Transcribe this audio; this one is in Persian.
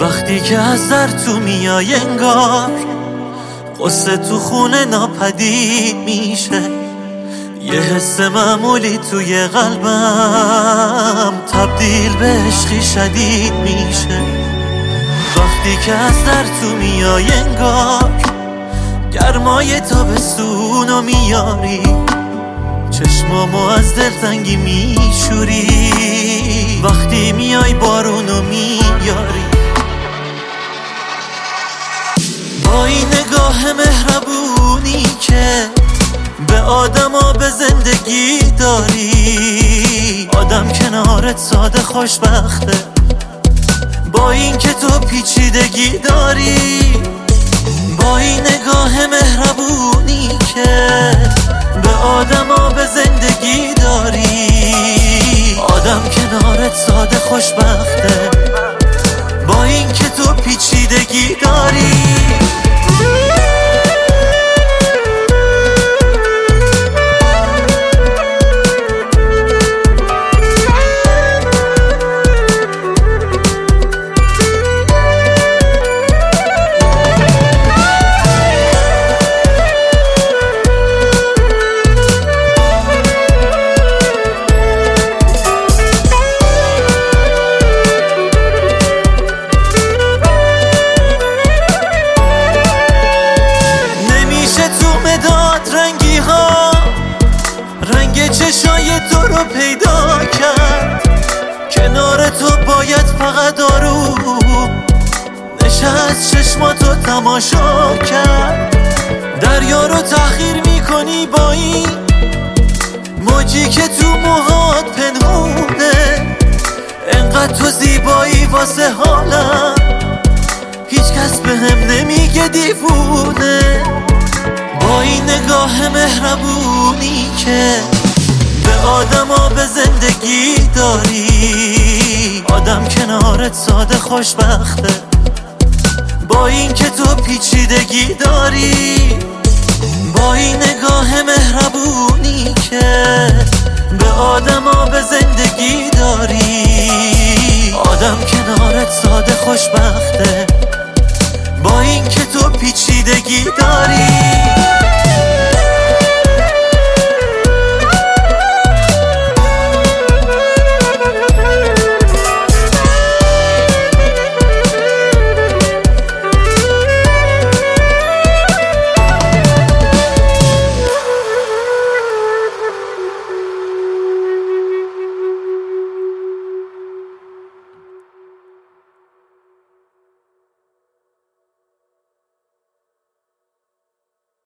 وقتی که از در تو میای انگار قصه تو خونه ناپدید میشه، یه حس معمولی توی قلبم تبدیل به عشقی شدید میشه. وقتی که از در تو میای انگار گرمای تابستونو میاری، چشمامو از دلتنگی میشوری، وقتی میای بارونو میاری. با این نگاه مهربونی که به آدما به زندگی داری، آدم کنارت ساده خوشبخته. با این که تو پیچیدگی داری، با این نگاه مهربونی که به آدما به زندگی داری، آدم کنارت ساده خوشبخته. با این که تو پیچیدگی داری. رنگ چشای تو رو پیدا کرد، کنار تو باید فقط آروم نشست چشماتو تماشا کرد. دریا رو تأخیر میکنی با این موجی که تو موهات پنهونه، انقدر تو زیبایی واسه حالم هیچ کس بهم نمیگه دیوونه. با این نگاه مهربونی که به آدما به زندگی داری، آدم کنارت ساده خوشبخته. با این که تو پیچیدگی داری، با این نگاه مهربونی که به آدما به زندگی داری، آدم کنارت ساده خوشبخته. با این که تو پیچیدگی داری.